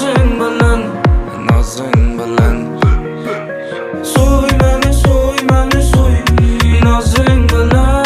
nazın bilen, nazın bilen. Soy meni, soy meni, soy nazın bilen.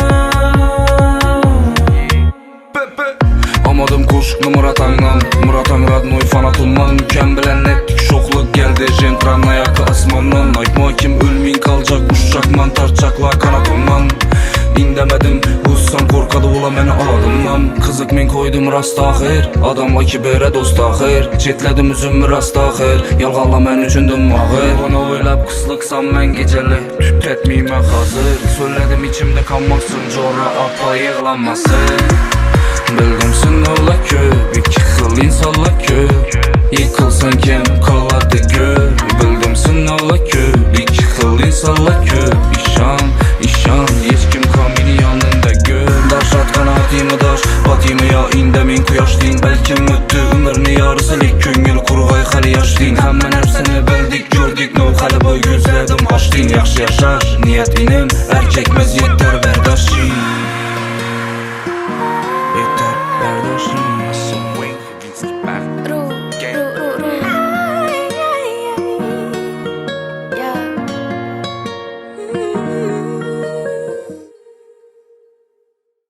Amadım koşuklu Murat Anlam, Murat Anradnoy fanatımman. Müken bilen nettik şokluk geldi jentran ayakı asmandan. Aytma kim ölmeyin kalacak uçacakman, tartacakla kanatımdan. İndemedim hussam korkadı ula meni adımdan. Kızık men koydum rasta ahir, adamla ki bere dost ahir. Çetledim üzümü rasta ahir, yalgalla men üçündüm ahir. Bana oylap kıslıksam men geceli, tüt etmeyim ben hazır. Söyledim içimde kalmasın, corra apa yığlanmasın. Bildim ola köp, iki xil insanlar köp. Yıkılsan kim kaladı gör. Bildim ola köp, iki xil insanlar köp. İşan, hiç kim kamini yanında gör. Daş atkan atımı daş, batımı ya indemin kuyaş deyin. Belki müttü ömrünü yarısılık, köngül kurgay hali yaş deyin. Hemen hepsini bildik gördük, no hali boy gözledim haş deyin. Yaxşı yaşar niyetinim, erkek meziyet